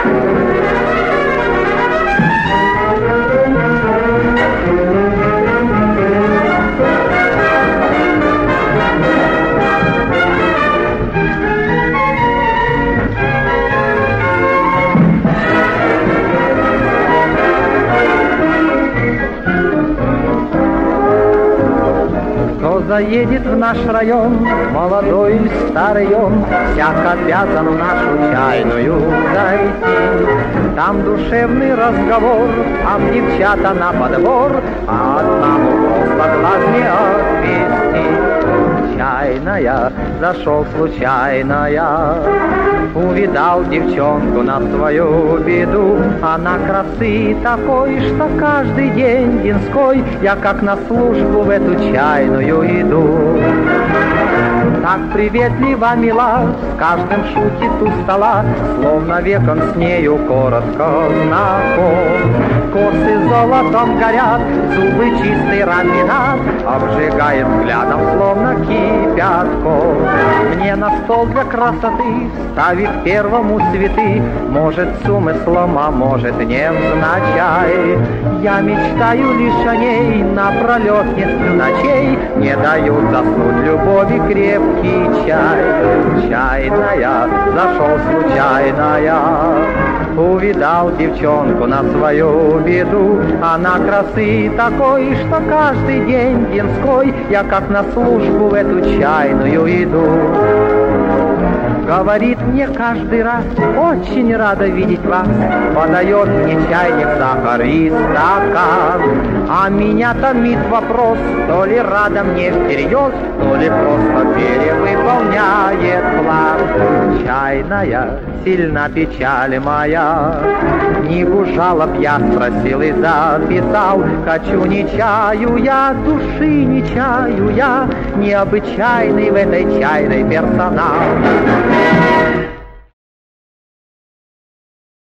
Заедет в наш район, молодой или старый он, всяк обязан в нашу чайную зайти. Там душевный разговор, там девчата на подбор, а одному просто глаз не отвести. Чайная, зашел случайно я, увидал девчонку на свою беду. Она красы такой, что каждый день динской я как на службу в эту чайную иду. Так приветлива, мила, с каждым шутит у стола, словно веком с нею коротко знаком. Косы золотом горят, зубы чистый рафинад обжигает взглядом, словно кипятком. Мне на стол для красоты ставит первому цветы, может, с умыслом, а может, невзначай. Я мечтаю лишь о ней, напролет не сплю ночей, не дают заснуть любови крепкий чай. Чайная, зашел случайно я, увидал девчонку на свою беду. Она красы такой, что каждый день динской я как на службу в эту чайную иду. Говорит мне каждый раз, очень рада видеть вас, подает мне чайник, сахар и стакан. А меня томит вопрос, то ли рада мне всерьез, то ли просто перевыполняет план. Чайная, сильна печаль моя, книгу жалоб я спросил и записал. Хочу не чаю я, души не чаю я, необычайный в этой чайной персонал.